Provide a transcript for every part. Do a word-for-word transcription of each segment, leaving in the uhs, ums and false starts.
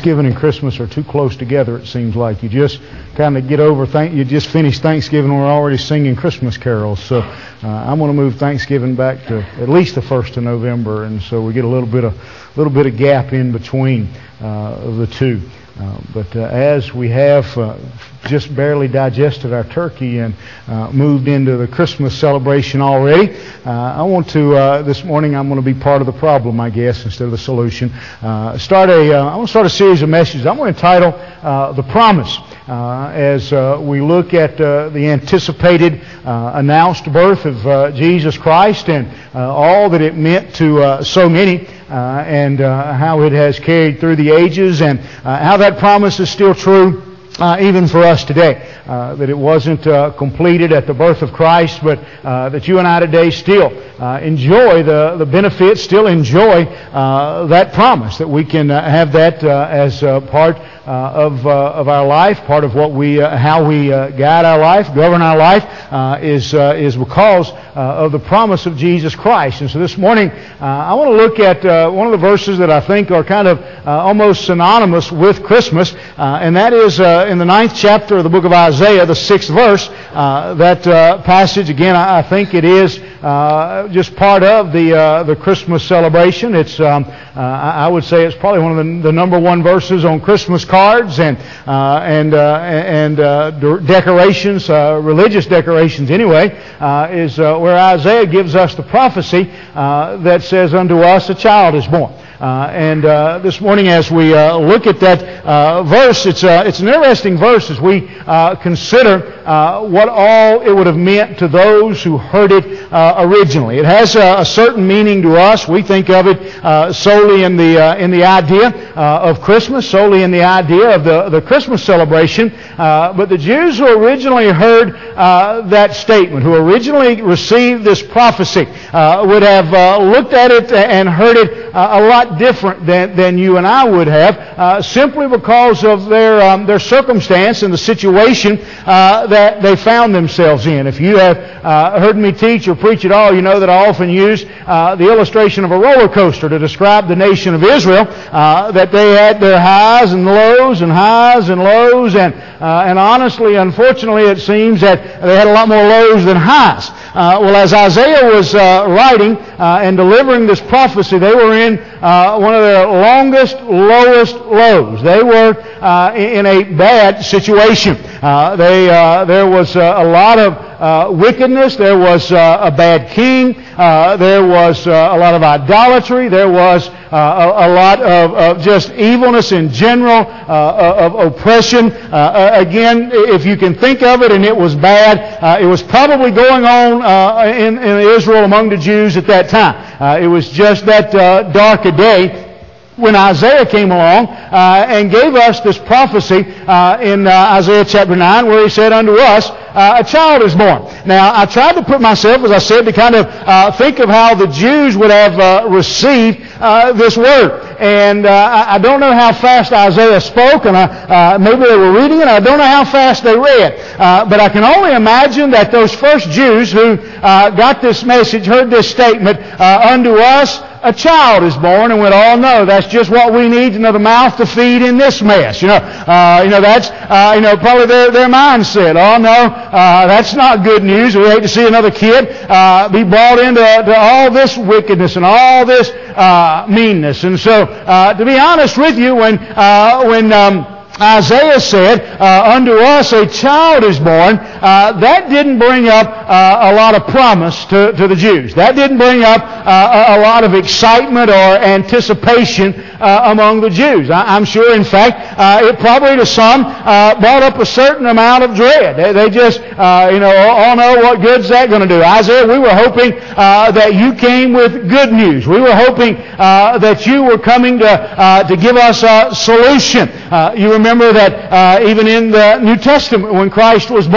Thanksgiving and Christmas are too close together, it seems like. You just kind of get over, thank, you just finish Thanksgiving and we're already singing Christmas carols. So uh, I'm going to move Thanksgiving back to at least the first of November, and so we get a little bit of little bit of gap in between uh, the two. Uh, but uh, as we have uh, just barely digested our turkey and uh, moved into the Christmas celebration already, uh, I want to, uh, this morning I'm going to be part of the problem, I guess, instead of the solution. Uh, start a, uh, I'm going to start a series of messages. I'm going to entitle uh, The Promise. Uh, as uh, we look at uh, the anticipated uh, announced birth of uh, Jesus Christ and uh, all that it meant to uh, so many, uh, and uh, how it has carried through the ages, and uh, how that promise is still true Uh, even for us today, uh, that it wasn't uh, completed at the birth of Christ, but uh, that you and I today still uh, enjoy the, the benefits, still enjoy uh, that promise, that we can uh, have that uh, as uh, part uh, of uh, of our life, part of what we, uh, how we uh, guide our life, govern our life, uh, is uh, is because uh, of the promise of Jesus Christ. And so this morning, uh, I want to look at uh, one of the verses that I think are kind of uh, almost synonymous with Christmas, uh, and that is uh, in the ninth chapter of the book of Isaiah, the sixth verse. Uh, that uh, passage, again, I, I think it is uh, just part of the uh, the Christmas celebration. It's um, uh, I would say it's probably one of the, the number one verses on Christmas cards and uh, and uh, and uh, decorations, uh, religious decorations anyway. Uh, is uh, where Isaiah gives us the prophecy uh, that says, "Unto us a child is born." Uh, and uh, this morning, as we uh, look at that uh, verse, it's uh, it's an interesting verse as we uh, consider uh, what all it would have meant to those who heard it uh, originally. It has a, a certain meaning to us. We think of it uh, solely in the uh, in the idea uh, of Christmas, solely in the idea of the the Christmas celebration. Uh, but the Jews who originally heard uh, that statement, who originally received this prophecy, uh, would have uh, looked at it and heard it uh, a lot different than, than you and I would have, uh, simply because of their um, their circumstance and the situation uh, that they found themselves in. If you have uh, heard me teach or preach at all, you know that I often use uh, the illustration of a roller coaster to describe the nation of Israel, uh, that they had their highs and lows and highs and lows, and uh, and honestly, unfortunately, it seems that they had a lot more lows than highs. Uh, well, as Isaiah was uh, writing uh, and delivering this prophecy, they were in uh, one of their longest, lowest lows. They were uh, in a bad situation. Uh, they uh, there was uh, a lot of uh, wickedness. There was uh, a bad king. Uh, there was uh, a lot of idolatry. There was uh, a, a lot of, of just evilness in general, uh, of oppression. Uh, again, if you can think of it, and it was bad, uh, it was probably going on uh, in, in Israel among the Jews at that time. Uh, it was just that uh, dark a day when Isaiah came along uh, and gave us this prophecy uh, in uh, Isaiah chapter nine, where he said, "Unto us uh, a child is born." Now, I tried to put myself, as I said, to kind of uh, think of how the Jews would have uh, received uh, this word. And uh, I, I don't know how fast Isaiah spoke, and I, uh, maybe they were reading it. I don't know how fast they read. Uh, but I can only imagine that those first Jews who uh, got this message, heard this statement, uh, "Unto us a child is born," and went, "Oh no, that's just what we need, another mouth to feed in this mess." You know, uh, you know that's uh, you know probably their their mindset. "Oh no, uh, that's not good news. We hate to see another kid uh, be brought into to all this wickedness and all this uh, meanness." And so, uh, to be honest with you, when uh, when um, Isaiah said, uh, "Unto us a child is born," uh, that didn't bring up uh, a lot of promise to, to the Jews. That didn't bring up uh, a lot of excitement or anticipation uh, among the Jews. I, I'm sure, in fact, uh, it probably to some uh, brought up a certain amount of dread. They, they just, uh, you know, oh no, what good's that going to do? Isaiah, we were hoping uh, that you came with good news. We were hoping uh, that you were coming to uh, to give us a solution. Uh, you remember Remember that uh, even in the New Testament, when Christ was born,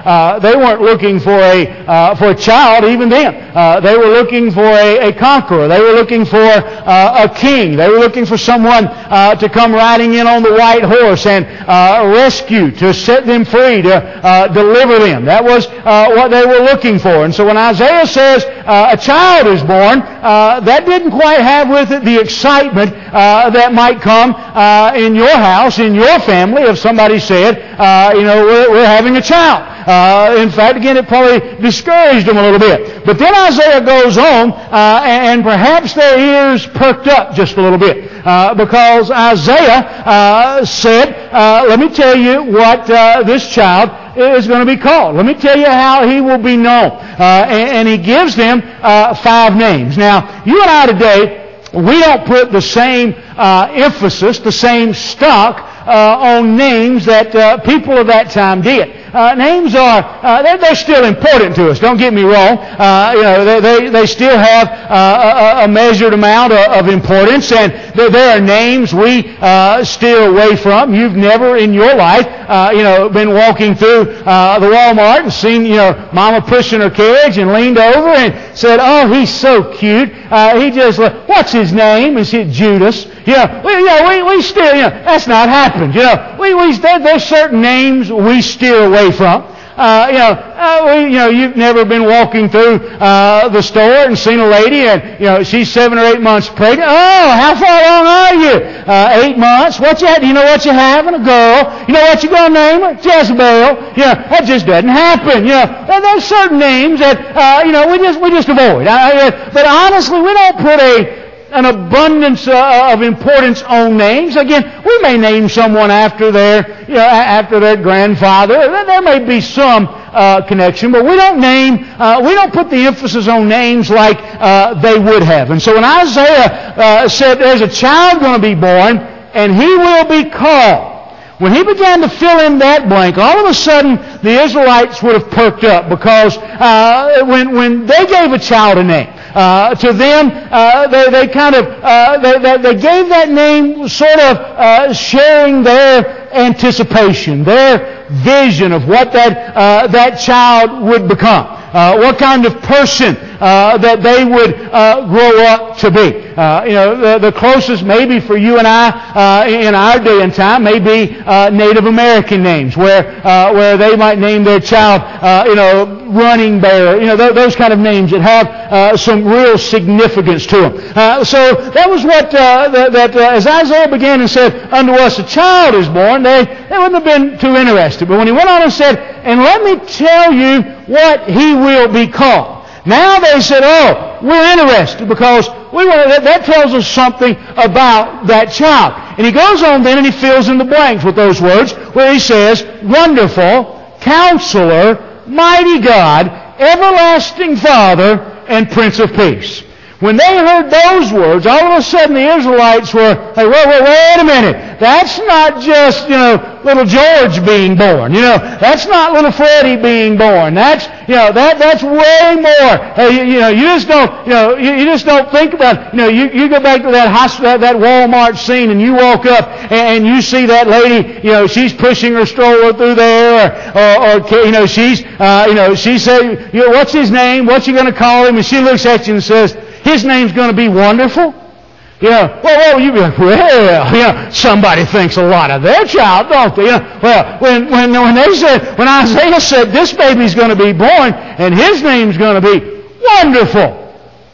uh, they weren't looking for a uh, for a child even then. Uh, they were looking for a, a conqueror. They were looking for uh, a king. They were looking for someone uh, to come riding in on the white horse and uh, rescue, to set them free, to uh, deliver them. That was uh, what they were looking for. And so when Isaiah says uh, a child is born, uh, that didn't quite have with it the excitement uh, that might come uh, in your house, in your family, if somebody said, uh, you know, we're, we're having a child. Uh, in fact, again, it probably discouraged them a little bit. But then Isaiah goes on, uh, and perhaps their ears perked up just a little bit, uh, because Isaiah uh, said, uh, let me tell you what uh, this child is going to be called. Let me tell you how he will be known. Uh, and, and he gives them uh, five names. Now, you and I today, we don't put the same uh, emphasis, the same stock uh, on names that uh, people of that time did. Uh, names are, uh, they're, they're still important to us, don't get me wrong. Uh, you know, they, they, they still have uh, a, a measured amount of, of importance, and there, there are names we uh, steer away from. You've never in your life, uh, you know, been walking through uh, the Walmart and seen, you know, Mama pushing her carriage and leaned over and said, oh, he's so cute. Uh, he just, what's his name? Is it Judas? You know, we, you know, we, we still, you know, that's not happened. You know, we, we, there, there's certain names we steer away from. Uh, you know, uh, we, you know, you've never been walking through uh, the store and seen a lady, and you know she's seven or eight months pregnant. Oh, how far along are you? Uh, eight months. What you? Do you know what you're having? A girl. You know what you're going to name her? Jezebel. You know, that just doesn't happen. You know, there's certain names that uh, you know we just we just avoid. Uh, but honestly, we don't put a an abundance uh, of importance on names. Again, we may name someone after their, you know, after their grandfather. There may be some uh, connection, but we don't name, uh, we don't put the emphasis on names like uh, they would have. And so when Isaiah uh, said, "There's a child going to be born, and he will be called," when he began to fill in that blank, all of a sudden the Israelites would have perked up, because uh, when when they gave a child a name, uh, to them uh, they they kind of uh, they, they they gave that name sort of uh, sharing their anticipation, their vision of what that uh, that child would become, uh, what kind of person uh, that they would uh, grow up to be. Uh, you know, the, the closest maybe for you and I uh, in our day and time may be uh, Native American names, where uh, where they might name their child, uh, you know, Running Bear, you know, th- those kind of names that have uh, some real significance to them. Uh, so that was what uh, that, that uh, as Isaiah began and said, "Unto us a child is born," they they wouldn't have been too interested. But when he went on and said, "And let me tell you what he will be called," now they said, "Oh, we're interested, because we want that, that tells us something about that child." And he goes on then and he fills in the blanks with those words where he says, "Wonderful, Counselor, Mighty God, Everlasting Father, and Prince of Peace." When they heard those words, all of a sudden the Israelites were like, wait, wait, wait a minute. That's not just, you know, little George being born. You know, that's not little Freddie being born. That's, you know, that that's way more. Hey, you, you know, you just don't, you know, you, you just don't think about, you know, you, you go back to that hospital, that Walmart scene, and you walk up and, and you see that lady, you know, she's pushing her stroller through there, or, or, or you know, she's, uh, you know, she said, you know, what's his name? What's you going to call him? And she looks at you and says, his name's going to be Wonderful. You know, well, well, you'd be like, well, you know, somebody thinks a lot of their child, don't they? You know, well, when when when they said, when Isaiah said this baby's going to be born and his name's going to be Wonderful,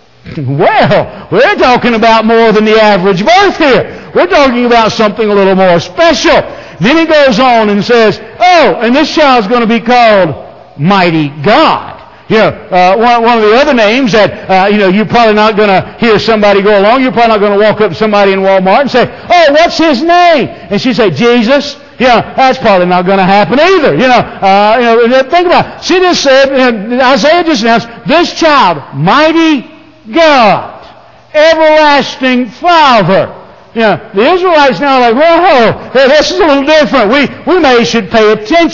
well, we're talking about more than the average birth here. We're talking about something a little more special. Then he goes on and says, oh, and this child's going to be called Mighty God. You know, uh, one, one of the other names that, uh, you know, you're probably not going to hear somebody go along. You're probably not going to walk up to somebody in Walmart and say, oh, what's his name? And she say, Jesus. You know, that's probably not going to happen either. You know, uh, you know, think about it. She just said, you know, Isaiah just announced, this child, Mighty God, Everlasting Father. You know, the Israelites now are like, whoa, this is a little different. We we may should pay attention.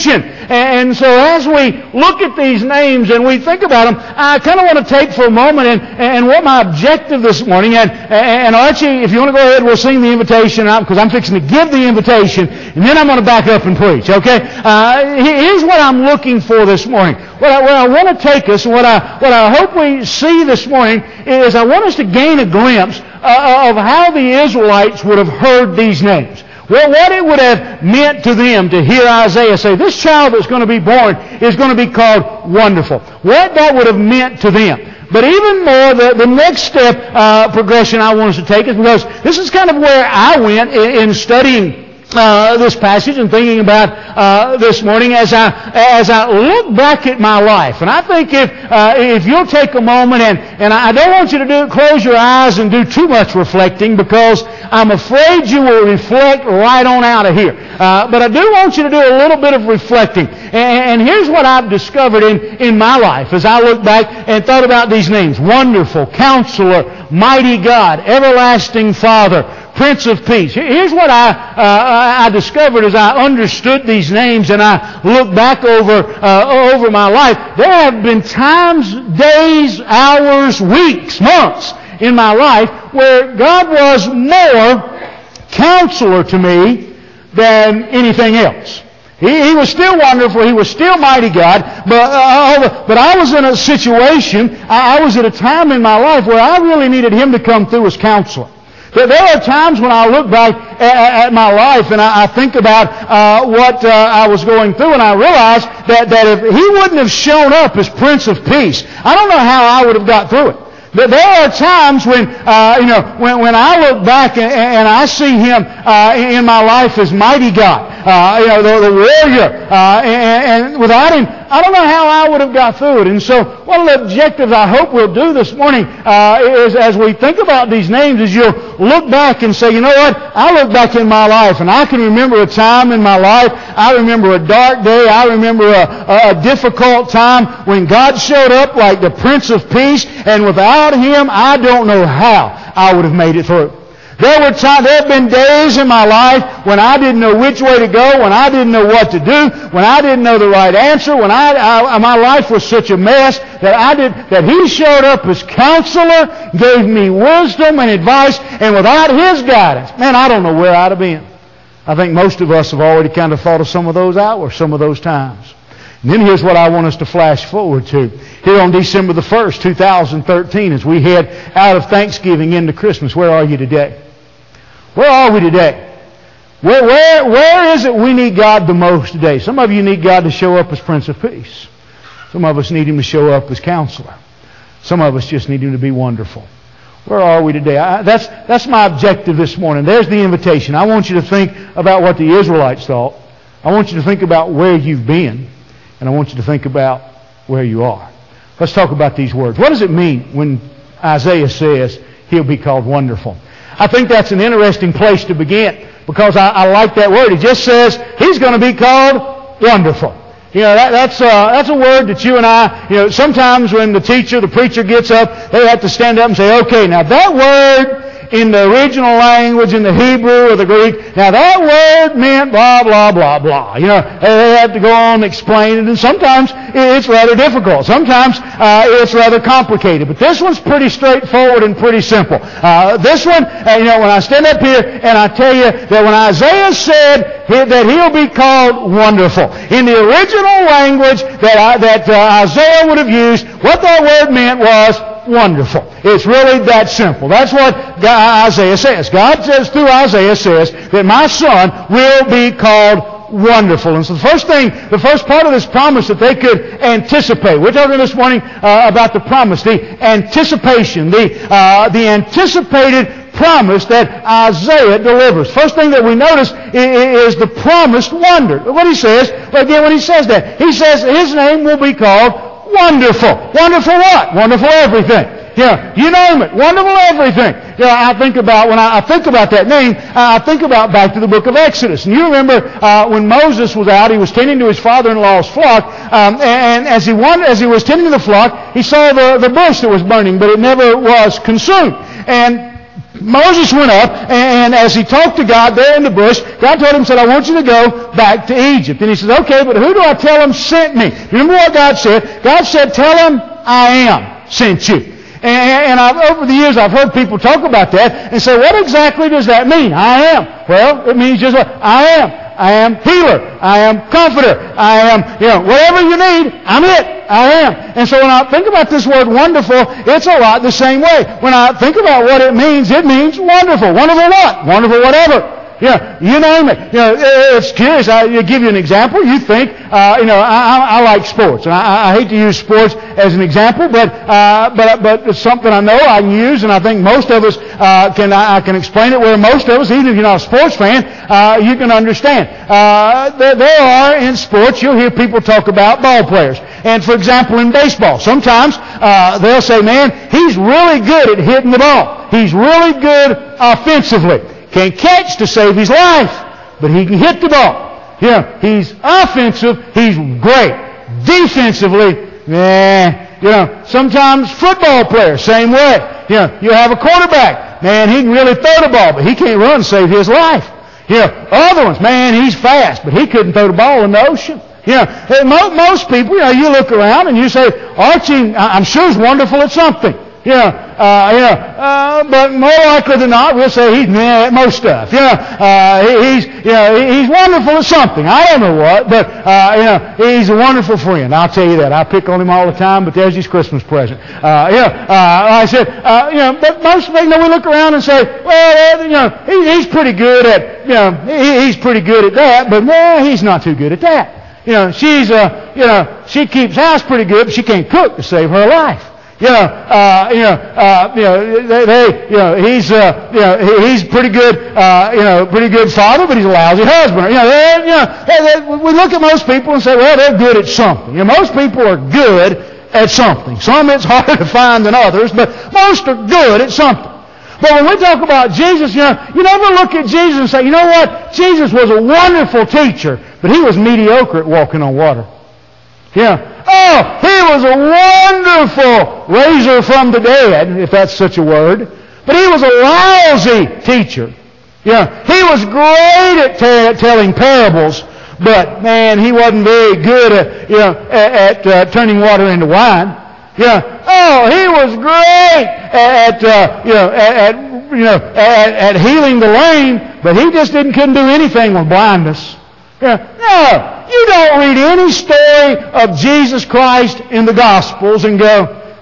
And so as we look at these names and we think about them, I kind of want to take for a moment and, and what my objective this morning, and, and Archie, if you want to go ahead, we'll sing the invitation because I'm fixing to give the invitation, and then I'm going to back up and preach, okay? Uh, here's what I'm looking for this morning. What I, where I want to take us, and what I, what I hope we see this morning, is I want us to gain a glimpse uh, of how the Israelites would have heard these names. Well, what it would have meant to them to hear Isaiah say, this child that's going to be born is going to be called Wonderful. What that would have meant to them. But even more, the, the next step uh, progression I want us to take is because this is kind of where I went in, in studying Uh, this passage and thinking about uh, this morning as I as I look back at my life. And I think if uh, if you'll take a moment, and, and I don't want you to do close your eyes and do too much reflecting, because I'm afraid you will reflect right on out of here. Uh, but I do want you to do a little bit of reflecting. And, and here's what I've discovered in, in my life as I look back and thought about these names. Wonderful, Counselor, Mighty God, Everlasting Father, Prince of Peace. Here's what I uh, I discovered as I understood these names and I look back over uh, over my life. There have been times, days, hours, weeks, months in my life where God was more Counselor to me than anything else. He, he was still wonderful. He was still mighty God. But uh, but I was in a situation, I, I was at a time in my life where I really needed Him to come through as Counselor. There are times when I look back at my life and I think about uh, what uh, I was going through, and I realize that, that if He wouldn't have shown up as Prince of Peace, I don't know how I would have got through it. But there are times when, uh, you know, when, when I look back and, and I see Him uh, in my life as mighty God, uh, you know, the, the warrior, uh, and, and without Him, I don't know how I would have got through it. And so one of the objectives I hope we'll do this morning uh, is, as we think about these names, is you'll look back and say, you know what, I look back in my life and I can remember a time in my life, I remember a dark day, I remember a, a difficult time when God showed up like the Prince of Peace, and without Him, I don't know how I would have made it through. There were times, there have been days in my life when I didn't know which way to go, when I didn't know what to do, when I didn't know the right answer, when I, I my life was such a mess that I did that He showed up as Counselor, gave me wisdom and advice, and without His guidance, man, I don't know where I'd have been. I think most of us have already kind of thought of some of those hours, some of those times. And then here's what I want us to flash forward to. Here on December the first, two thousand thirteen, as we head out of Thanksgiving into Christmas, where are you today? Where are we today? Where, where, where is it we need God the most today? Some of you need God to show up as Prince of Peace. Some of us need Him to show up as Counselor. Some of us just need Him to be wonderful. Where are we today? I, that's, that's my objective this morning. There's the invitation. I want you to think about what the Israelites thought. I want you to think about where you've been. And I want you to think about where you are. Let's talk about these words. What does it mean when Isaiah says He'll be called Wonderful? I think that's an interesting place to begin, because I, I like that word. It just says He's going to be called Wonderful. You know, that, that's, uh, that's a word that you and I, you know, sometimes when the teacher, the preacher gets up, they have to stand up and say, okay, now that word in the original language, in the Hebrew or the Greek, now that word meant blah, blah, blah, blah. You know, they have to go on and explain it, and sometimes it's rather difficult. Sometimes uh, it's rather complicated. But this one's pretty straightforward and pretty simple. Uh, this one, uh, you know, when I stand up here and I tell you that when Isaiah said that He'll be called Wonderful, in the original language that, I, that uh, Isaiah would have used, what that word meant was wonderful. It's really that simple. That's what God, Isaiah says. God says through Isaiah says that my son will be called wonderful. And so the first thing, the first part of this promise that they could anticipate. We're talking this morning uh, about the promise, the anticipation, the uh, the anticipated promise that Isaiah delivers. First thing that we notice is the promised wonder. What he says, again, when he says that, he says His name will be called Wonderful. Wonderful what? Wonderful everything. Yeah, you name it. Wonderful everything. Yeah, I think about, when I, I think about that name, I think about back to the book of Exodus. And you remember uh, when Moses was out, he was tending to his father-in-law's flock, um, and, and as he wanted, as he was tending to the flock, he saw the, the bush that was burning, but it never was consumed. And Moses went up, and as he talked to God there in the bush, God told him, said, I want you to go back to Egypt. And he said, okay, but who do I tell him sent me? Remember what God said? God said, tell him I am sent you. And I've, over the years, I've heard people talk about that and say, what exactly does that mean? I am. Well, it means just what? I am. I am healer. I am comforter. I am, you know, whatever you need, I'm it. I am. And so when I think about this word wonderful, it's a lot the same way. When I think about what it means, it means wonderful. Wonderful what? Wonderful whatever. Yeah, you name it. You know, it's curious. I'll give you an example. You think, uh, you know, I, I, I like sports, and I, I hate to use sports as an example, but uh, but but it's something I know I can use, and I think most of us uh, can. I, I can explain it where most of us, even if you're not a sports fan, uh, you can understand. Uh, there, there are in sports, you'll hear people talk about ball players, and for example, in baseball, sometimes uh, they'll say, "Man, he's really good at hitting the ball. He's really good offensively." Can't catch to save his life, but he can hit the ball. You know, he's offensive, he's great. Defensively, nah. You know, sometimes football players, same way. You know, you have a quarterback, man, he can really throw the ball, but he can't run to save his life. You know, other ones, man, he's fast, but he couldn't throw the ball in the ocean. You know, most people, you know, you look around and you say, Archie, I'm sure is wonderful at something. You know, uh, you know, uh, but more likely than not, we'll say he's meh at most stuff. You know, uh, he, he's, you know, he's wonderful at something. I don't know what, but, uh, you know, he's a wonderful friend. I'll tell you that. I pick on him all the time, but there's his Christmas present. Uh, you know, uh, I said, uh, you know, but most of you know, we look around and say, well, uh, you know, he, he's pretty good at, you know, he, he's pretty good at that, but no, he's not too good at that. You know, she's, uh, you know, she keeps house pretty good, but she can't cook to save her life. You know, uh, you know, uh, you know, they, they, you know, he's, uh, you know, he's pretty good, uh, you know, pretty good father, but he's a lousy husband. You know, they, you know, they, they, we look at most people and say, well, they're good at something. You know, most people are good at something. Some it's harder to find than others, but most are good at something. But when we talk about Jesus, you know, you never look at Jesus and say, you know what? Jesus was a wonderful teacher, but he was mediocre at walking on water. Yeah. Oh, he was a wonderful raiser from the dead, if that's such a word. But he was a lousy teacher. Yeah. He was great at t- telling parables, but man, he wasn't very good at, you know, at, at uh, turning water into wine. Yeah. Oh, he was great at, uh, you know, at, at you know, at, at healing the lame, but he just didn't couldn't do anything with blindness. Yeah. No. You don't read any story of Jesus Christ in the Gospels and go,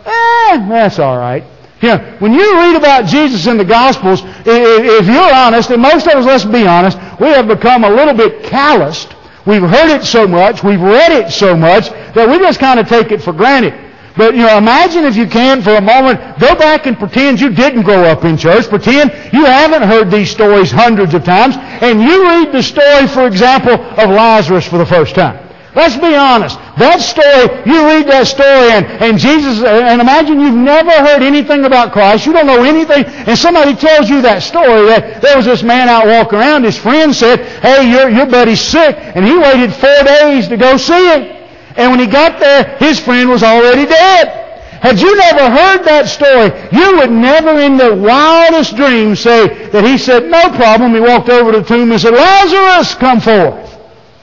eh, that's all right. You know, when you read about Jesus in the Gospels, if you're honest, and most of us, let's be honest, we have become a little bit calloused. We've heard it so much, we've read it so much, that we just kind of take it for granted. But, you know, imagine if you can for a moment, go back and pretend you didn't grow up in church. Pretend you haven't heard these stories hundreds of times. And you read the story, for example, of Lazarus for the first time. Let's be honest. That story, you read that story and, and Jesus, and imagine you've never heard anything about Christ. You don't know anything. And somebody tells you that story that there was this man out walking around. His friend said, hey, your, your buddy's sick. And he waited four days to go see him. And when he got there, his friend was already dead. Had you never heard that story, you would never in the wildest dreams say that he said, no problem. He walked over to the tomb and said, Lazarus, come forth.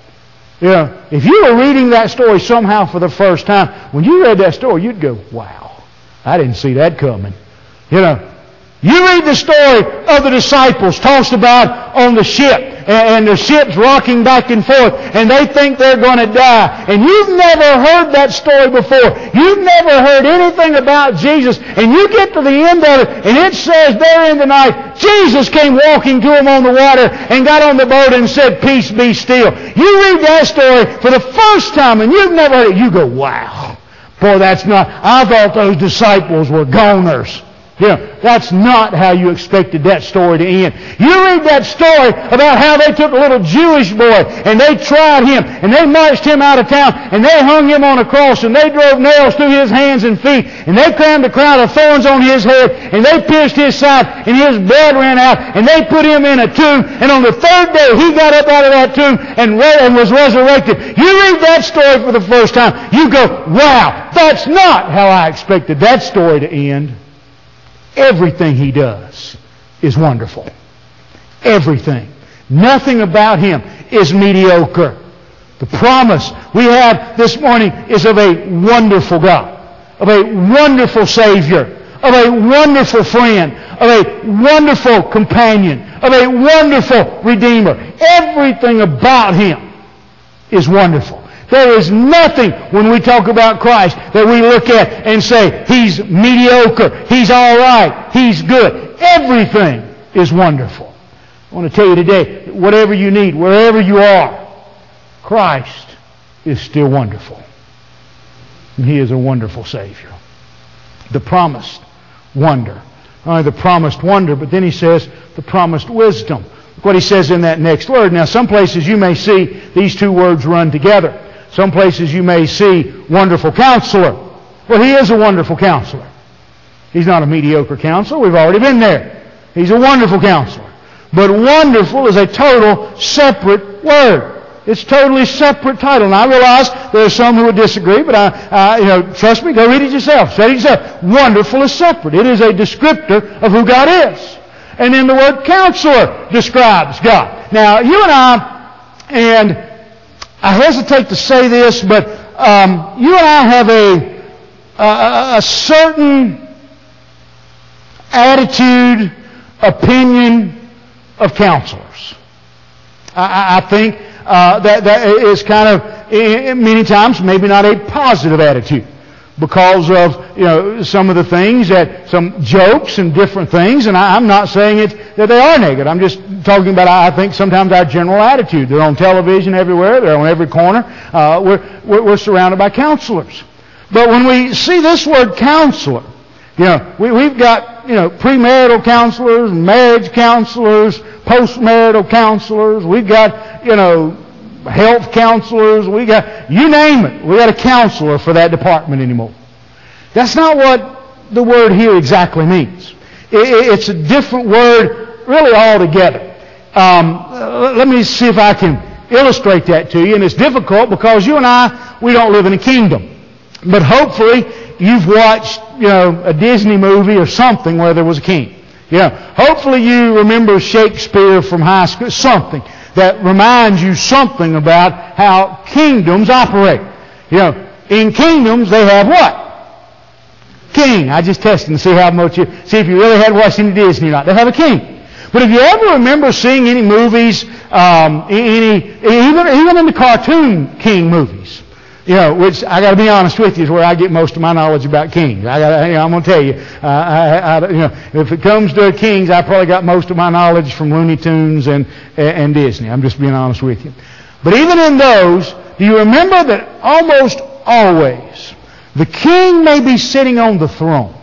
You know, if you were reading that story somehow for the first time, when you read that story, you'd go, wow, I didn't see that coming. You know, you read the story of the disciples tossed about on the ship, and the ship's rocking back and forth, and they think they're going to die. And you've never heard that story before. You've never heard anything about Jesus. And you get to the end of it, and it says there in the night, Jesus came walking to them on the water and got on the boat and said, peace, be still. You read that story for the first time, and you've never heard it. You go, wow. Boy, that's not... I thought those disciples were goners. Yeah, that's not how you expected that story to end. You read that story about how they took a little Jewish boy and they tried him and they marched him out of town and they hung him on a cross and they drove nails through his hands and feet and they crammed a crown of thorns on his head and they pierced his side and his blood ran out and they put him in a tomb, and on the third day he got up out of that tomb and, re- and was resurrected. You read that story for the first time, you go, wow, that's not how I expected that story to end. Everything he does is wonderful. Everything. Nothing about Him is mediocre. The promise we have this morning is of a wonderful God, of a wonderful Savior, of a wonderful friend, of a wonderful companion, of a wonderful Redeemer. Everything about Him is wonderful. There is nothing when we talk about Christ that we look at and say, He's mediocre, He's all right, He's good. Everything is wonderful. I want to tell you today, whatever you need, wherever you are, Christ is still wonderful. And He is a wonderful Savior. The promised wonder. Not only the promised wonder, but then He says the promised wisdom. Look what He says in that next word. Now, some places you may see these two words run together. Some places you may see wonderful counselor. Well, He is a wonderful counselor. He's not a mediocre counselor. We've already been there. He's a wonderful counselor. But wonderful is a total separate word. It's a totally separate title. And I realize there are some who would disagree, but I, I, you know, trust me, go read it yourself. Study it yourself. Wonderful is separate. It is a descriptor of who God is. And then the word counselor describes God. Now, you and I, and I hesitate to say this, but um, you and I have a, a, a certain attitude, opinion of counselors. I, I think uh, that that is kind of many times maybe not a positive attitude because of you know some of the things that some jokes and different things. And I, I'm not saying it that they are negative. I'm just talking about I think sometimes our general attitude. They're on television everywhere. They're on every corner. Uh, we're, we're we're surrounded by counselors. But when we see this word counselor, you know we we've got you know premarital counselors, marriage counselors, postmarital counselors. We've got, you know, health counselors. We got, you name it. We got a counselor for that department anymore. That's not what the word here exactly means. It's a different word really altogether. Um, let me see if I can illustrate that to you. And it's difficult because you and I, we don't live in a kingdom. But hopefully you've watched, you know, a Disney movie or something where there was a king. You know, hopefully you remember Shakespeare from high school, something that reminds you something about how kingdoms operate. You know, in kingdoms they have what? King. I just tested to see how much you, see if you really had watched any Disney or not. They have a king. But if you ever remember seeing any movies, um, any, even, even in the cartoon king movies, you know, which I got to be honest with you is where I get most of my knowledge about kings. I got, you know, I'm going to tell you, uh, I, I, you know, if it comes to kings, I probably got most of my knowledge from Looney Tunes and and Disney. I'm just being honest with you. But even in those, do you remember that almost always the king may be sitting on the throne,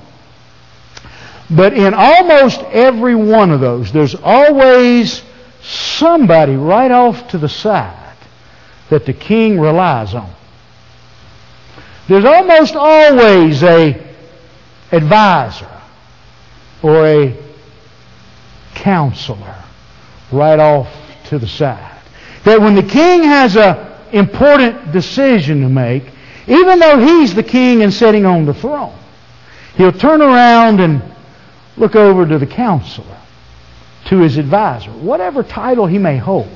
but in almost every one of those, there's always somebody right off to the side that the king relies on. There's almost always a advisor or a counselor right off to the side. That when the king has an important decision to make, even though he's the king and sitting on the throne, he'll turn around and look over to the counselor, to his advisor, whatever title he may hold,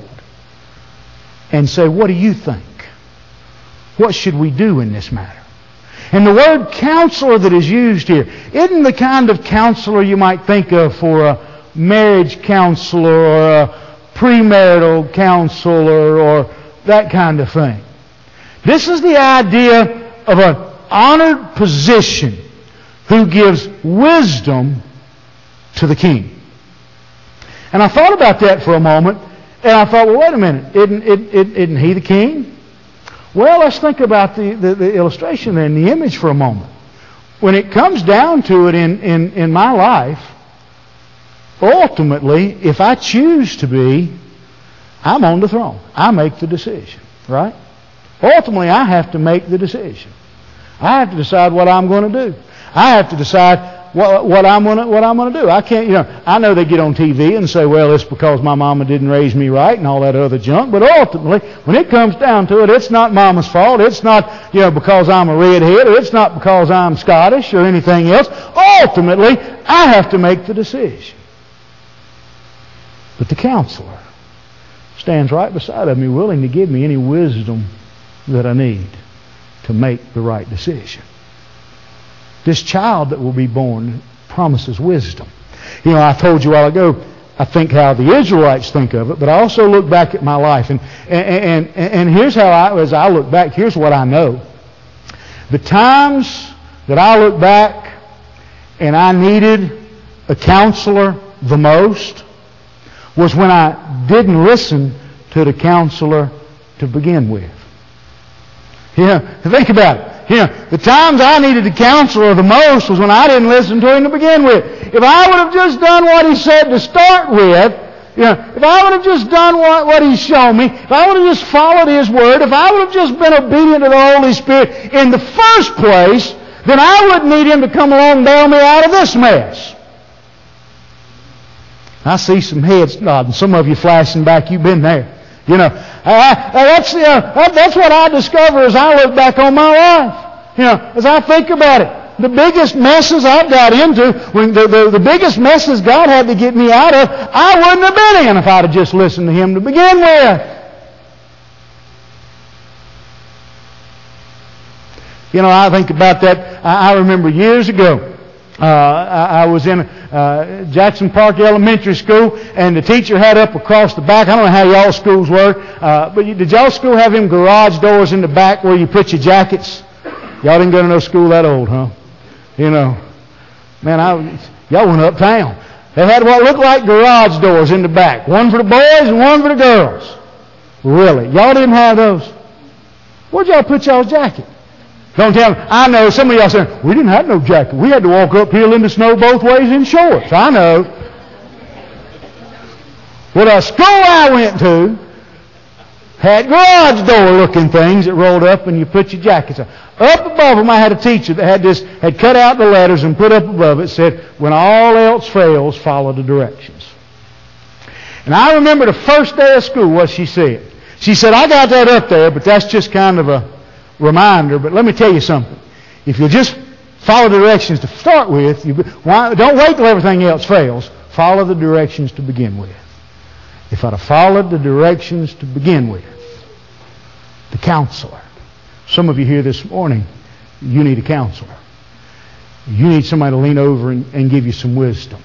and say, what do you think? What should we do in this matter? And the word counselor that is used here isn't the kind of counselor you might think of for a marriage counselor or a premarital counselor or that kind of thing. This is the idea of an honored position who gives wisdom to the king. And I thought about that for a moment, and I thought, well, wait a minute, isn't, isn't, isn't he the king? Well, let's think about the, the, the illustration and the image for a moment. When it comes down to it in, in, in my life, ultimately, if I choose to be, I'm on the throne. I make the decision, right? Ultimately, I have to make the decision. I have to decide what I'm going to do. I have to decide what, what I'm going to what I'm going to do. I can't, you know. I know they get on T V and say, "Well, it's because my mama didn't raise me right," and all that other junk. But ultimately, when it comes down to it, it's not mama's fault. It's not, you know, because I'm a redhead, or it's not because I'm Scottish or anything else. Ultimately, I have to make the decision. But the counselor stands right beside of me, willing to give me any wisdom that I need to make the right decision. This child that will be born promises wisdom. You know, I told you a while ago, I think how the Israelites think of it, but I also look back at my life. And, and, and, and here's how I, as I look back, here's what I know. The times that I look back and I needed a counselor the most was when I didn't listen to the counselor to begin with. Yeah, think about it. Yeah, the times I needed a counselor the most was when I didn't listen to him to begin with. If I would have just done what he said to start with, you know, if I would have just done what, what he's shown me, if I would have just followed his word, if I would have just been obedient to the Holy Spirit in the first place, then I wouldn't need him to come along and bail me out of this mess. I see some heads nodding. Some of you flashing back. You've been there. You know, I, I, that's, uh, that's what I discover as I look back on my life. You know, as I think about it. The biggest messes I've got into, when the, the, the biggest messes God had to get me out of, I wouldn't have been in if I'd have just listened to Him to begin with. You know, I think about that. I, I remember years ago, Uh, I, I was in uh, Jackson Park Elementary School, and the teacher had up across the back. I don't know how y'all schools were, uh, but you, did y'all school have them garage doors in the back where you put your jackets? Y'all didn't go to no school that old, huh? You know, man, I y'all went uptown. They had what looked like garage doors in the back, one for the boys and one for the girls. Really, y'all didn't have those? Where'd y'all put y'all's jacket? Don't tell me. I know some of y'all saying, we didn't have no jacket. We had to walk uphill in the snow both ways in shorts. I know. Well, the school I went to had garage door looking things that rolled up and you put your jackets on. Up above them I had a teacher that had this, had cut out the letters and put up above it, said, when all else fails, follow the directions. And I remember the first day of school what she said. She said, I got that up there, but that's just kind of a reminder, but let me tell you something. If you just follow the directions to start with, you, why, don't wait till everything else fails. Follow the directions to begin with. If I'd have followed the directions to begin with, the counselor. Some of you here this morning, you need a counselor. You need somebody to lean over and, and give you some wisdom.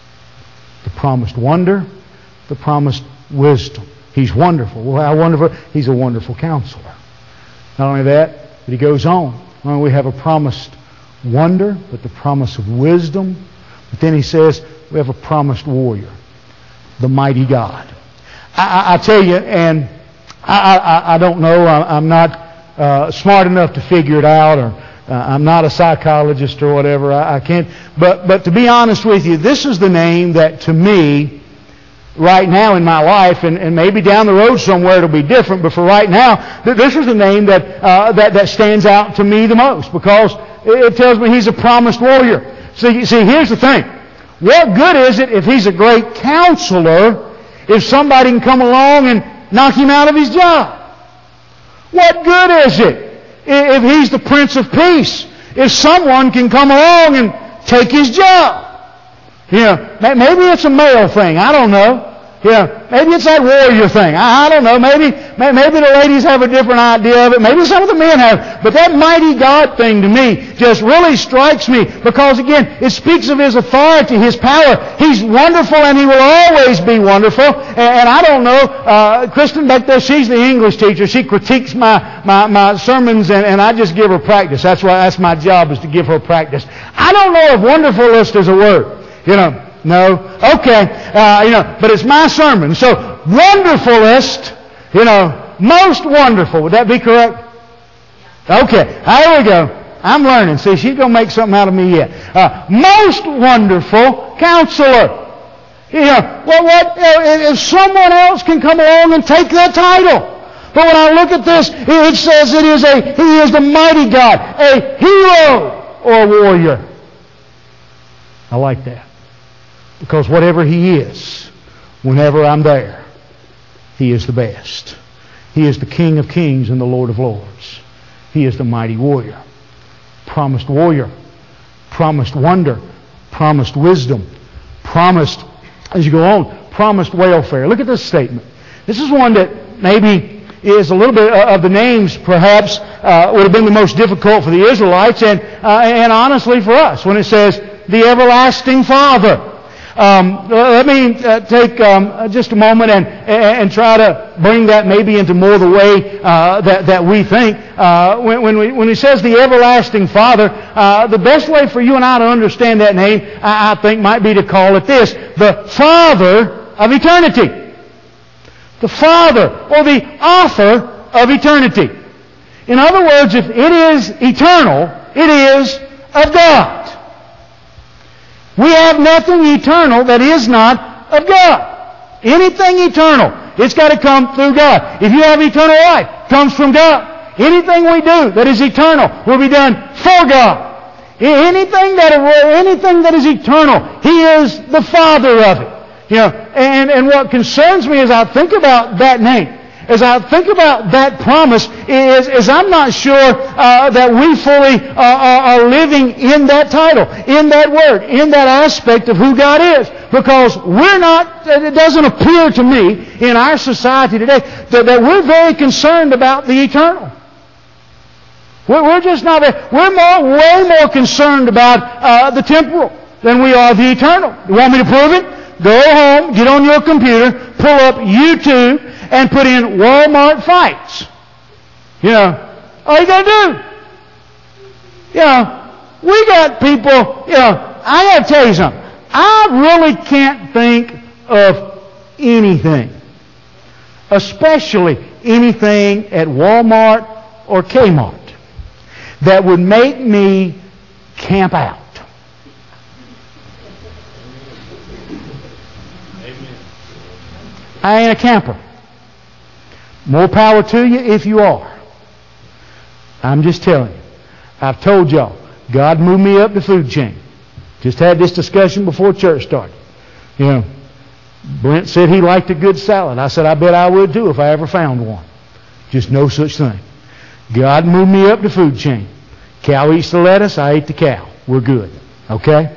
The promised wonder, the promised wisdom. He's wonderful. Well, how wonderful. He's a wonderful counselor. Not only that, but he goes on. Not only we have a promised wonder, but the promise of wisdom. But then he says we have a promised warrior, the mighty God. I, I, I tell you, and I, I, I don't know, I, I'm not uh, smart enough to figure it out, or uh, I'm not a psychologist or whatever. I, I can't. But, but to be honest with you, this is the name that to me, right now in my life, and, and maybe down the road somewhere it'll be different, but for right now, th- this is the name that, uh, that that stands out to me the most, because it, it tells me he's a promised warrior. See, see, here's the thing. What good is it if he's a great counselor if somebody can come along and knock him out of his job? What good is it if he's the Prince of Peace if someone can come along and take his job? You know, maybe it's a male thing. I don't know. You know, maybe it's that warrior thing. I, I don't know. Maybe maybe the ladies have a different idea of it. Maybe some of the men have. But that mighty God thing to me just really strikes me because, again, it speaks of His authority, His power. He's wonderful and He will always be wonderful. And, and I don't know, uh, Kristen back there, she's the English teacher. She critiques my, my, my sermons and, and I just give her practice. That's why that's my job, is to give her practice. I don't know if wonderfulest is a word. You know, no? Okay. Uh, you know, but it's my sermon. So, wonderfulest, you know, most wonderful. Would that be correct? Okay. There we go. I'm learning. See, she's going to make something out of me yet. Uh, most wonderful counselor. You know, well, what, if someone else can come along and take that title. But when I look at this, it says it is a, He is the mighty God, a hero or a warrior. I like that. Because whatever He is, whenever I'm there, He is the best. He is the King of kings and the Lord of lords. He is the mighty warrior. Promised warrior. Promised wonder. Promised wisdom. Promised, as you go on, promised welfare. Look at this statement. This is one that maybe is a little bit of the names perhaps uh, would have been the most difficult for the Israelites and, uh, and honestly for us when it says, the everlasting Father. Um, let me uh, take um, just a moment and, and try to bring that maybe into more the way uh, that, that we think. Uh, when, when, we, when he says the everlasting Father, uh, the best way for you and I to understand that name, I, I think, might be to call it this: the Father of eternity. The Father, or the author of eternity. In other words, if it is eternal, it is of God. We have nothing eternal that is not of God. Anything eternal, it's got to come through God. If you have eternal life, it comes from God. Anything we do that is eternal will be done for God. Anything that anything that is eternal, He is the Father of it. You know, and, and what concerns me as I think about that name, as I think about that promise, is, is I'm not sure uh, that we fully uh, are living in that title, in that word, in that aspect of who God is. Because we're not, it doesn't appear to me in our society today that, that we're very concerned about the eternal. We're, we're just not, we're more, way more concerned about uh, the temporal than we are the eternal. You want me to prove it? Go home, get on your computer, pull up YouTube, and put in Walmart fights. You know, all you got to do. You know, we got people, you know, I got to tell you something. I really can't think of anything, especially anything at Walmart or Kmart, that would make me camp out. I ain't a camper. More power to you if you are. I'm just telling you. I've told y'all, God moved me up the food chain. Just had this discussion before church started. You know, Brent said he liked a good salad. I said, I bet I would too if I ever found one. Just no such thing. God moved me up the food chain. Cow eats the lettuce, I eat the cow. We're good. Okay?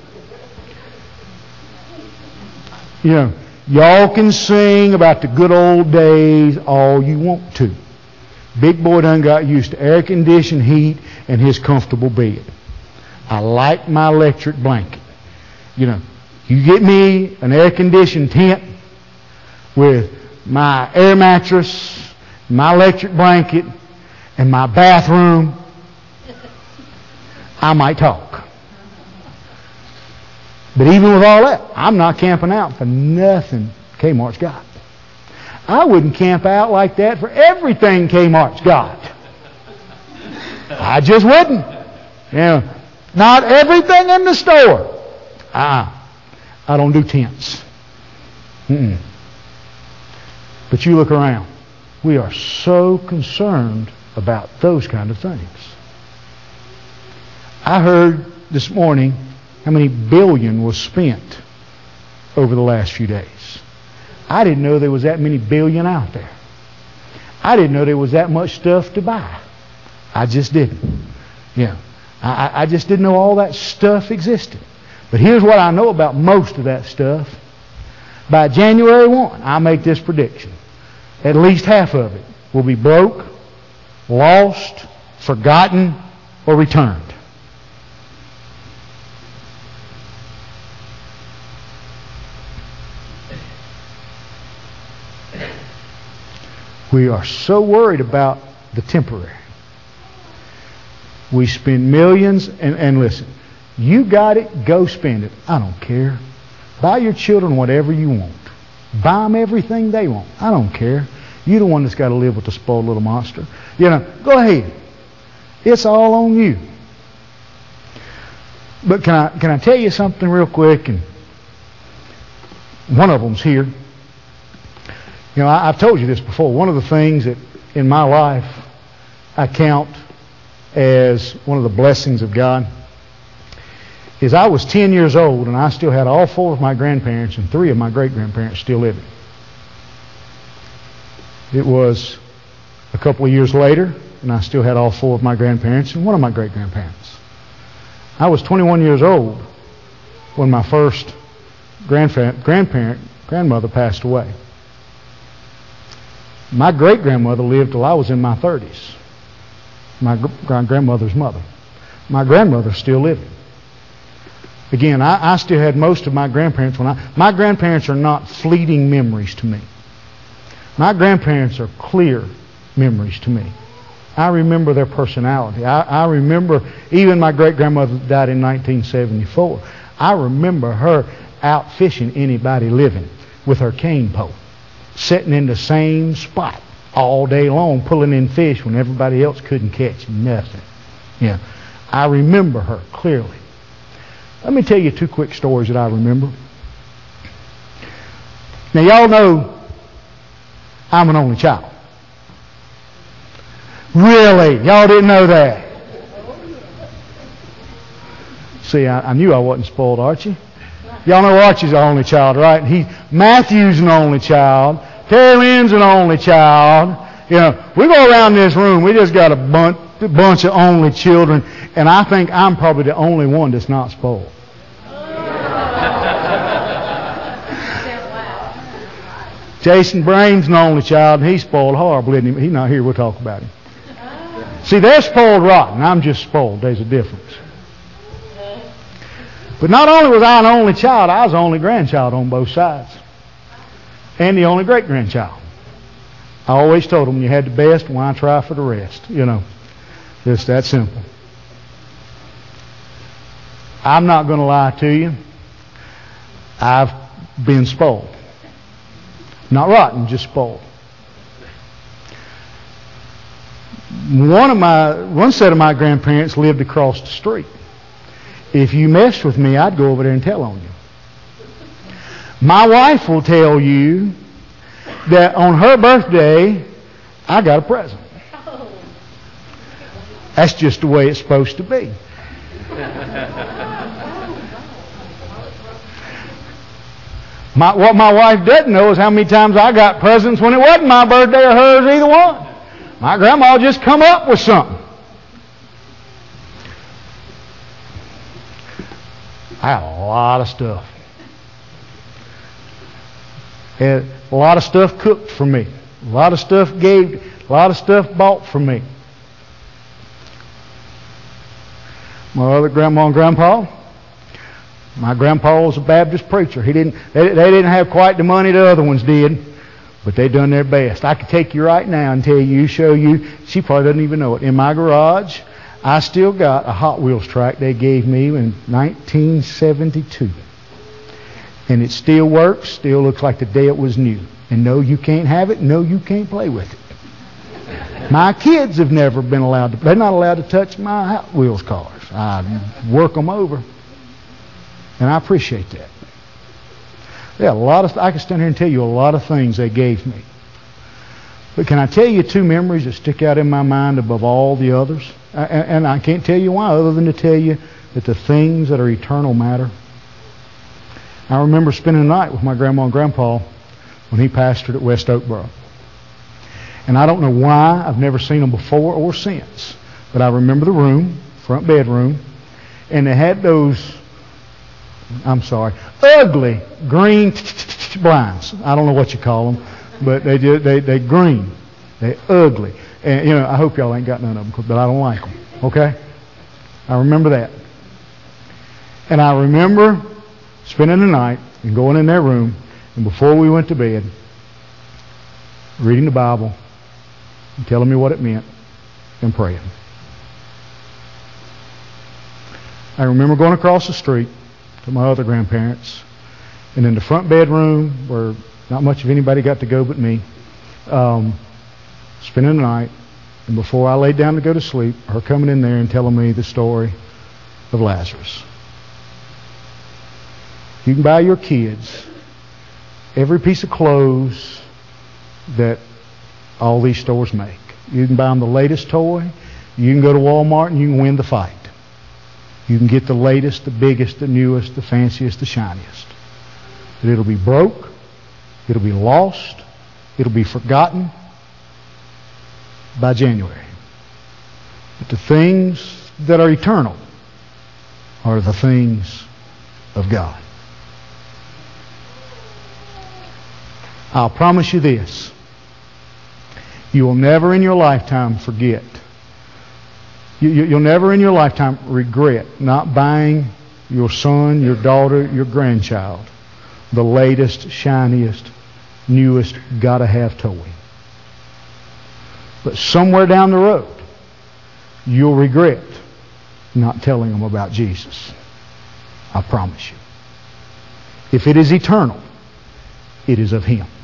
You know, y'all can sing about the good old days all you want to. Big boy done got used to air conditioned heat and his comfortable bed. I like my electric blanket. You know, you get me an air conditioned tent with my air mattress, my electric blanket, and my bathroom, I might talk. But even with all that, I'm not camping out for nothing Kmart's got. I wouldn't camp out like that for everything Kmart's got. I just wouldn't. You know, not everything in the store. Uh-uh. I don't do tents. Mm-mm. But you look around. We are so concerned about those kind of things. I heard this morning how many billion was spent over the last few days. I didn't know there was that many billion out there. I didn't know there was that much stuff to buy. I just didn't. Yeah, I, I just didn't know all that stuff existed. But here's what I know about most of that stuff. By January first, I make this prediction. At least half of it will be broke, lost, forgotten, or returned. We are so worried about the temporary. We spend millions, and, and listen, you got it, go spend it. I don't care. Buy your children whatever you want. Buy them everything they want. I don't care. You're the one that's got to live with the spoiled little monster. You know, go ahead. It's all on you. But can I can I tell you something real quick? And one of them's here. You know, I, I've told you this before. One of the things that in my life I count as one of the blessings of God is I was ten years old and I still had all four of my grandparents and three of my great-grandparents still living. It was a couple of years later and I still had all four of my grandparents and one of my great-grandparents. I was twenty-one years old when my first grandfa- grandparent grandmother passed away. My great-grandmother lived till I was in my thirties. My gr- grandmother's mother. My grandmother's still living. Again, I, I still had most of my grandparents when I... My grandparents are not fleeting memories to me. My grandparents are clear memories to me. I remember their personality. I, I remember even my great-grandmother died in nineteen seventy-four. I remember her out fishing anybody living with her cane pole, sitting in the same spot all day long, pulling in fish when everybody else couldn't catch nothing. Yeah, I remember her clearly. Let me tell you two quick stories that I remember. Now, y'all know I'm an only child. Really? Y'all didn't know that? See, I, I knew I wasn't spoiled, Archie. Y'all know Archie's the only child, right? He Matthew's an only child. Terry Lynn's an only child. You know, we go around this room, we just got a bunch, a bunch of only children, and I think I'm probably the only one that's not spoiled. Jason Brain's an only child, and he's spoiled horribly. Isn't he? He's not here. We'll talk about him. See, they're spoiled rotten. I'm just spoiled. There's a difference. But not only was I an only child, I was the only grandchild on both sides. And the only great-grandchild. I always told them, you had the best, why try for the rest? You know, just that simple. I'm not going to lie to you. I've been spoiled. Not rotten, just spoiled. One of my, one set of my grandparents lived across the street. If you messed with me, I'd go over there and tell on you. My wife will tell you that on her birthday, I got a present. That's just the way it's supposed to be. My, what my wife doesn't know is how many times I got presents when it wasn't my birthday or hers, either one. My grandma just come up with something. I had a lot of stuff. Had a lot of stuff cooked for me. A lot of stuff gave, a lot of stuff bought for me. My other grandma and grandpa, my grandpa was a Baptist preacher. He didn't. They, they didn't have quite the money the other ones did, but they done their best. I could take you right now and tell you, show you. She probably doesn't even know it. In my garage, I still got a Hot Wheels track they gave me in nineteen seventy-two, and it still works. Still looks like the day it was new. And no, you can't have it. No, you can't play with it. My kids have never been allowed to. They're not allowed to touch my Hot Wheels cars. I work them over. And I appreciate that. Yeah, a lot of. I can stand here and tell you a lot of things they gave me. But can I tell you two memories that stick out in my mind above all the others? I, and I can't tell you why, other than to tell you that the things that are eternal matter. I remember spending the night with my grandma and grandpa when he pastored at West Oakboro. And I don't know why. I've never seen them before or since. But I remember the room, front bedroom, and they had those, I'm sorry, ugly green blinds. I don't know what you call them, but they did, they they green, they ugly. And you know, I hope y'all ain't got none of them, but I don't like them. Okay, I remember that, and I remember spending the night and going in their room, and before we went to bed, reading the Bible and telling me what it meant and praying. I remember going across the street to my other grandparents, and in the front bedroom where not much of anybody got to go but me, um, spending the night, and before I laid down to go to sleep, her coming in there and telling me the story of Lazarus. You can buy your kids every piece of clothes that all these stores make. You can buy them the latest toy. You can go to Walmart and you can win the fight. You can get the latest, the biggest, the newest, the fanciest, the shiniest. But it'll be broke. It'll be lost. It'll be forgotten by January. But the things that are eternal are the things of God. I'll promise you this. You will never in your lifetime forget. You, you, you'll never in your lifetime regret not buying your son, your daughter, your grandchild the latest, shiniest, newest, gotta-have toy. But somewhere down the road, you'll regret not telling them about Jesus. I promise you. If it is eternal, it is of Him.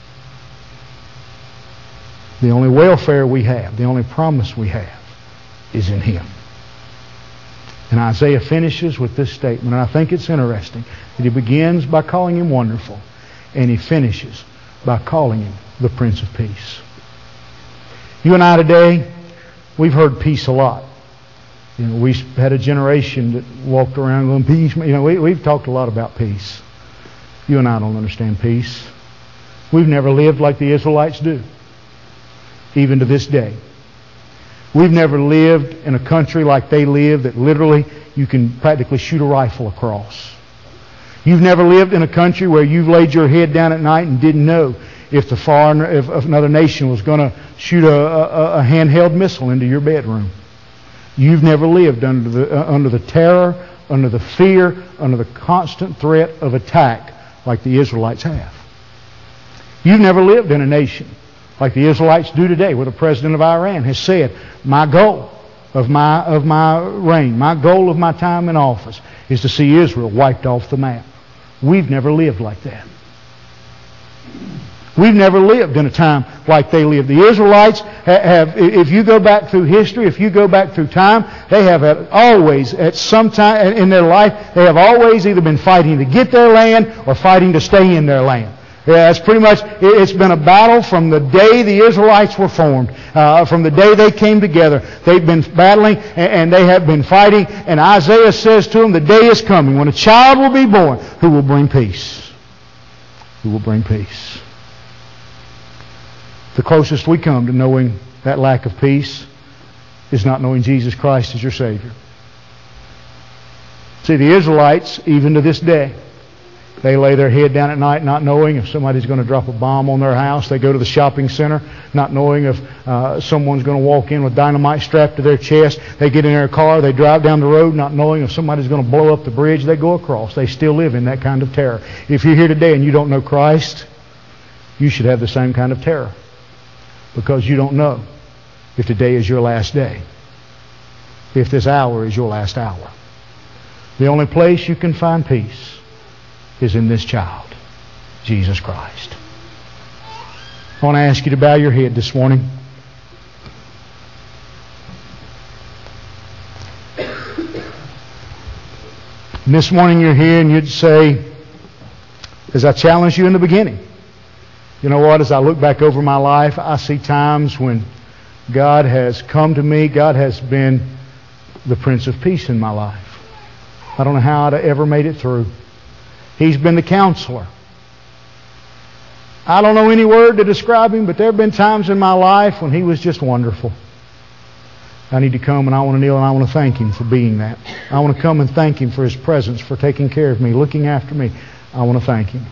The only welfare we have, the only promise we have, is in Him. And Isaiah finishes with this statement, and I think it's interesting that he begins by calling Him wonderful, and he finishes by calling Him the Prince of Peace. You and I today, we've heard peace a lot. You know, we had a generation that walked around going, peace. You know, we, we've talked a lot about peace. You and I don't understand peace. We've never lived like the Israelites do, even to this day. We've never lived in a country like they live, that literally you can practically shoot a rifle across. You've never lived in a country where you've laid your head down at night and didn't know if the foreign, if another nation was going to shoot a, a, a handheld missile into your bedroom. You've never lived under the uh, under the terror, under the fear, under the constant threat of attack like the Israelites have. You've never lived in a nation like the Israelites do today, where the president of Iran has said, my goal of my of my reign, my goal of my time in office is to see Israel wiped off the map. We've never lived like that. We've never lived in a time like they lived. The Israelites have, if you go back through history, if you go back through time, they have always, at some time in their life, they have always either been fighting to get their land or fighting to stay in their land. Yeah, it's pretty much, it's been a battle from the day the Israelites were formed, uh, from the day they came together. They've been battling and they have been fighting. And Isaiah says to them, the day is coming when a child will be born who will bring peace. Who will bring peace. The closest we come to knowing that lack of peace is not knowing Jesus Christ as your Savior. See, the Israelites, even to this day, they lay their head down at night not knowing if somebody's going to drop a bomb on their house. They go to the shopping center not knowing if uh, someone's going to walk in with dynamite strapped to their chest. They get in their car. They drive down the road not knowing if somebody's going to blow up the bridge they go across. They still live in that kind of terror. If you're here today and you don't know Christ, you should have the same kind of terror, because you don't know if today is your last day, if this hour is your last hour. The only place you can find peace is in this child, Jesus Christ. I want to ask you to bow your head this morning. And this morning you're here and you'd say, as I challenged you in the beginning, you know what, as I look back over my life, I see times when God has come to me, God has been the Prince of Peace in my life. I don't know how I'd ever made it through. He's been the counselor. I don't know any word to describe Him, but there have been times in my life when He was just wonderful. I need to come and I want to kneel and I want to thank Him for being that. I want to come and thank Him for His presence, for taking care of me, looking after me. I want to thank Him.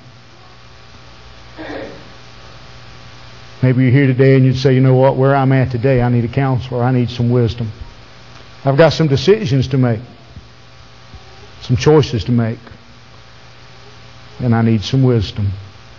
Maybe you're here today and you'd say, you know what, where I'm at today, I need a counselor. I need some wisdom. I've got some decisions to make, some choices to make, and I need some wisdom.